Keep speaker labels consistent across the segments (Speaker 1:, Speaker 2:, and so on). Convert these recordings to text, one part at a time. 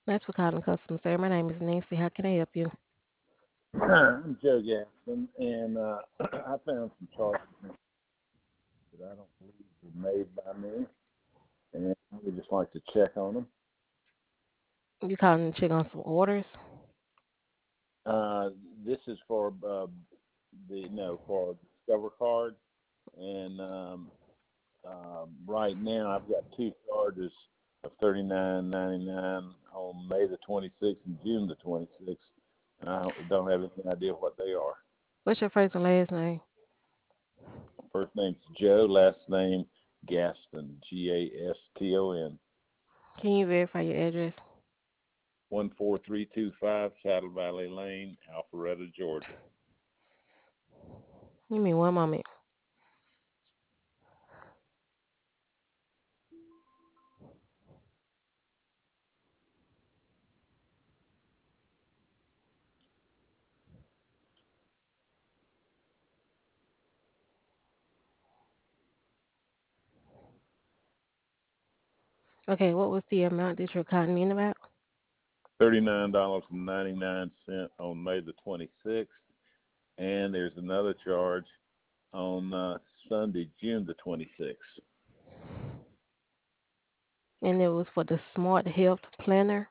Speaker 1: Thanks for calling customer service. My name is Nancy. How can I help you?
Speaker 2: I'm Joe Gaston, and I found some charges that I don't believe were made by me, and I would just like to check on them.
Speaker 1: You calling to check on some orders?
Speaker 2: Uh, this is for the no for Discover Card, and right now I've got two charges of $39.99 on May the 26th and June the 26th, and I don't have any idea what they are.
Speaker 1: What's your first and last name?
Speaker 2: First name's Joe, last name Gaston, Gaston.
Speaker 1: Can you verify your address?
Speaker 2: 14325 Saddle Valley Lane, Alpharetta, Georgia.
Speaker 1: Give me one moment. Okay, what was the amount that you're calling in about?
Speaker 2: $39.99 on May the 26th, and there's another charge on Sunday, June the 26th.
Speaker 1: And it was for the Smart Health Planner.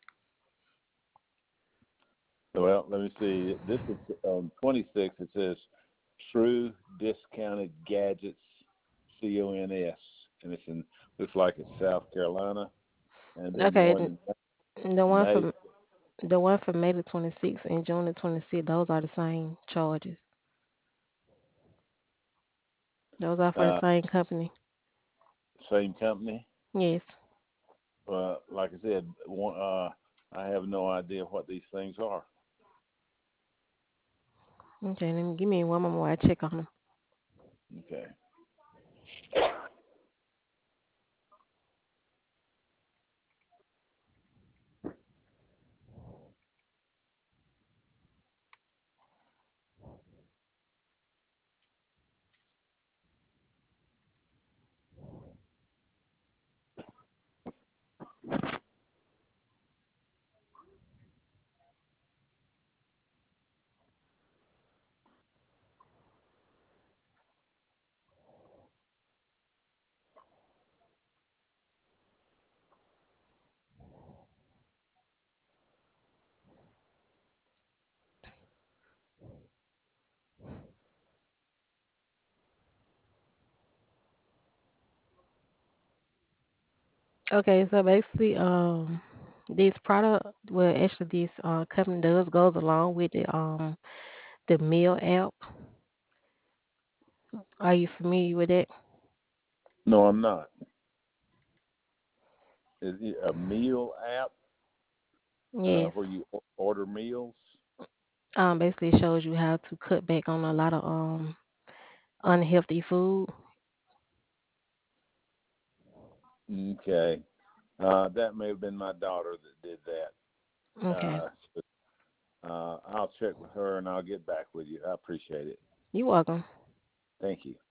Speaker 2: Well, let me see. This is on 26. It says True Discounted Gadgets, CONS, and it's in looks like it's South Carolina, and then
Speaker 1: Okay,
Speaker 2: one
Speaker 1: the one
Speaker 2: May.
Speaker 1: for May the 26th and June the 26th, those are the same charges. Those are for the
Speaker 2: Uh,
Speaker 1: same company.
Speaker 2: Same company.
Speaker 1: Yes.
Speaker 2: Like I said, I have no idea what these things are.
Speaker 1: Okay, then give me one more. I check on them.
Speaker 2: Okay.
Speaker 1: Okay, so basically, this product, well, actually, this company does goes along with the meal app. Are you familiar with it?
Speaker 2: No, I'm not. Is it a meal app
Speaker 1: Yes.
Speaker 2: where you order meals?
Speaker 1: Basically, it shows you how to cut back on a lot of unhealthy food.
Speaker 2: Okay. That may have been my daughter that did that.
Speaker 1: Okay,
Speaker 2: So, I'll check with her and I'll get back with you. I appreciate it.
Speaker 1: you're welcome.
Speaker 2: Thank you.